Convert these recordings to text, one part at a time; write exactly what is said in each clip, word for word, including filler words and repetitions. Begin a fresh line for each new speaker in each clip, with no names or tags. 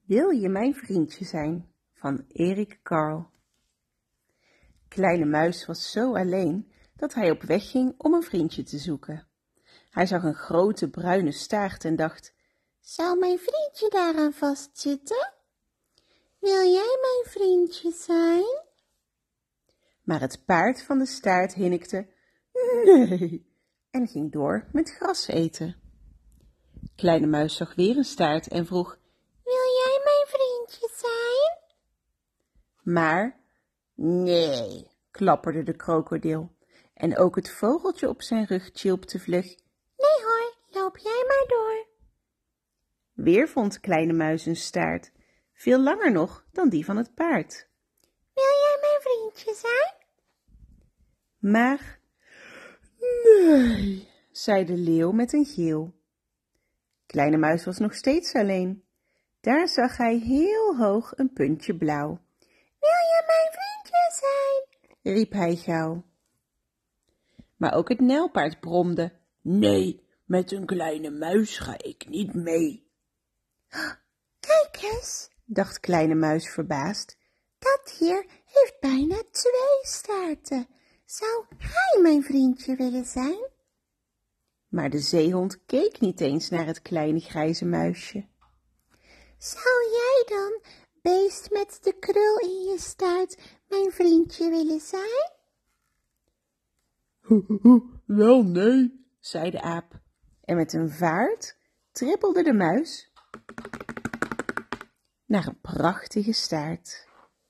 Wil je mijn vriendje zijn? Van Erik Carle. Kleine Muis was zo alleen dat hij op weg ging om een vriendje te zoeken. Hij zag een grote bruine staart en dacht:
zou mijn vriendje daaraan vastzitten? Wil jij mijn vriendje zijn?
Maar het paard van de staart hinnikte: nee, en ging door met gras eten. Kleine Muis zag weer een staart en vroeg:
wil jij mijn vriendje zijn?
Maar nee, klapperde de krokodil. En ook het vogeltje op zijn rug tjilpte vlug:
nee hoor, loop jij maar door.
Weer vond Kleine Muis een staart, veel langer nog dan die van het paard.
Wil jij mijn vriendje zijn?
Maar nee, zei de leeuw met een gil. Kleine Muis was nog steeds alleen. Daar zag hij heel hoog een puntje blauw.
Wil je mijn vriendje zijn?
Riep hij gauw. Maar ook het nijlpaard bromde: nee, met een kleine muis ga ik niet mee.
Kijk eens,
dacht Kleine Muis verbaasd.
Dat hier heeft bijna twee staarten. Zou hij mijn vriendje willen zijn?
Maar de zeehond keek niet eens naar het kleine grijze muisje.
Zou jij dan, beest met de krul in je staart, mijn vriendje willen zijn?
Wel nee, zei de aap. En met een vaart trippelde de muis naar een prachtige staart.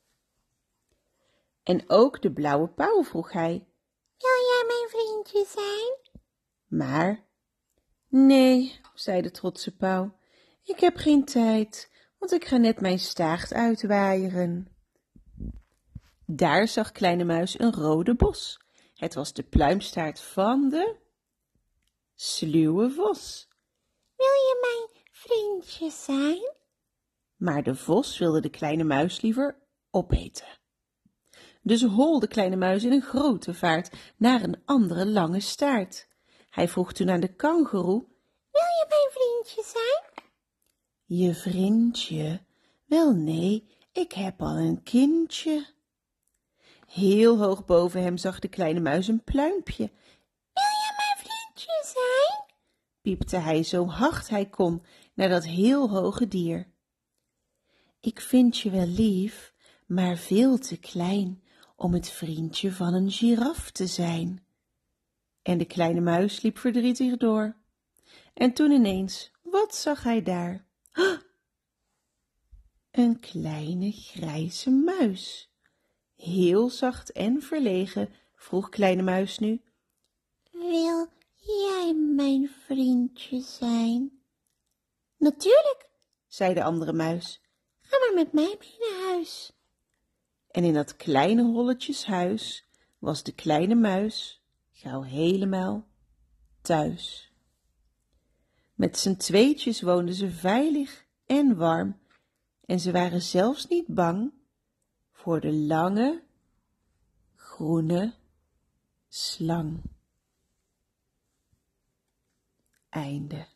En ook de blauwe pauw vroeg hij:
wil jij mijn vriendje zijn?
Maar nee, zei de trotse pauw, ik heb geen tijd, want ik ga net mijn staart uitwaaieren. Daar zag Kleine Muis een rode bos. Het was de pluimstaart van de sluwe vos.
Wil je mijn vriendje zijn?
Maar de vos wilde de kleine muis liever opeten. Dus holde Kleine Muis in een grote vaart naar een andere lange staart. Hij vroeg toen aan de kangoeroe:
wil je mijn vriendje zijn?
Je vriendje? Wel nee, ik heb al een kindje. Heel hoog boven hem zag de kleine muis een pluimpje.
Wil je mijn vriendje zijn?
Piepte hij zo hard hij kon naar dat heel hoge dier. Ik vind je wel lief, maar veel te klein om het vriendje van een giraf te zijn. En de kleine muis liep verdrietig door. En toen ineens, wat zag hij daar? Ah, een kleine grijze muis. Heel zacht en verlegen vroeg Kleine Muis nu:
wil jij mijn vriendje zijn? Natuurlijk,
zei de andere muis.
ga maar met mij mee naar huis.
En in dat kleine holletjeshuis was de kleine muis gauw helemaal thuis. Met z'n tweetjes woonden ze veilig en warm en ze waren zelfs niet bang voor de lange, groene slang. Einde.